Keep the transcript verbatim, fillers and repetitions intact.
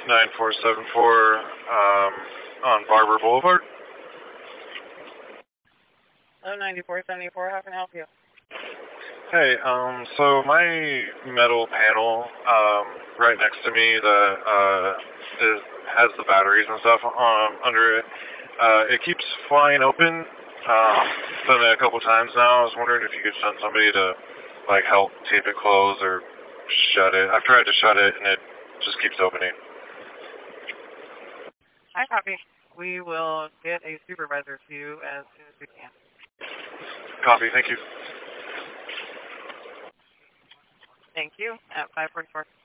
nine four seven four um, on Barber Boulevard. Oh, ninety-four seventy-four, how can I help you? Hey, um, so my metal panel um, right next to me that uh, is, has the batteries and stuff um, under it, uh, it keeps flying open. Um, done it a couple times now. I was wondering if you could send somebody to like help tape it closed or shut it. I've tried to shut it and it just keeps opening. I copy. We will get a supervisor to you as soon as we can. Copy, thank you. Thank you. At five forty-four.